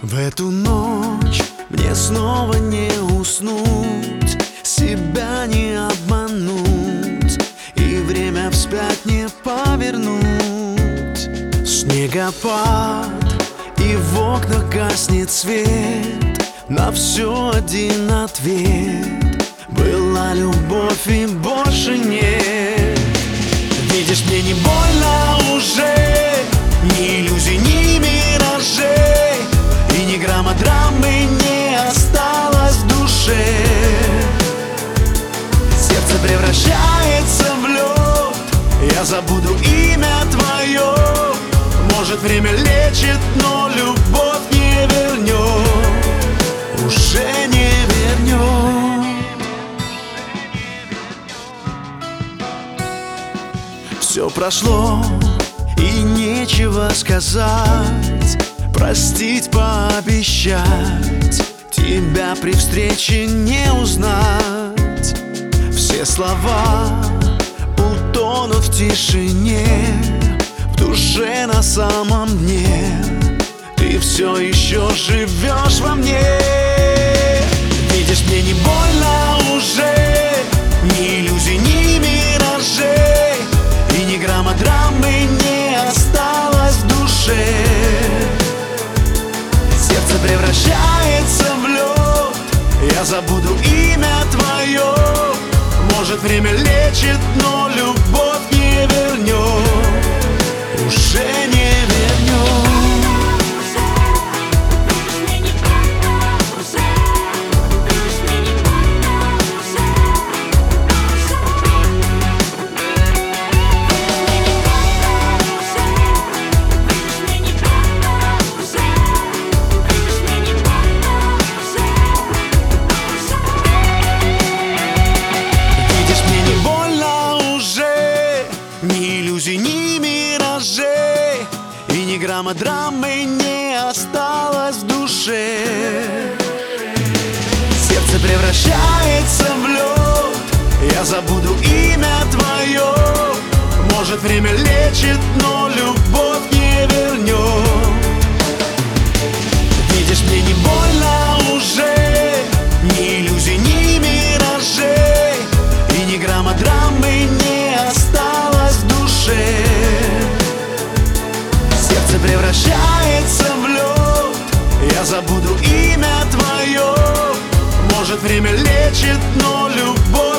В эту ночь мне снова не уснуть, себя не обмануть и время вспять не повернуть. Снегопад, и в окнах гаснет свет, на все один ответ: была любовь и больше нет. Видишь, мне не больно уже, ни иллюзий, ни миражей, и ни грамма драмы не осталось в душе. Сердце превращается в лед, я забуду имя твое. Может, время лечит, но любовь не вернет, уже не вернет. Все прошло, и нечего сказать, простить, пообещать, тебя при встрече не узнать. Все слова утонут в тишине, в душе на самом дне ты все еще живешь во мне. Видишь, мне не больно уже, ни иллюзий, ни миражей, и ни грамма драмы не осталось в душе. Сердце превращается в лед, я забуду имя твое. Может, время лечит, но любовь не вернет, уже не вернет. Ни иллюзий, ни миражей, и ни грамма драмы не осталось в душе. Сердце превращается в лед, я забуду имя твое. Может, время лечит, но любовь не вернет. Видишь, мне не больно уже, ни иллюзий, ни миражей, и ни грамма драмы не осталось в душе. Сердце превращается в лед, я забуду имя твое. Может, время лечит, но любовь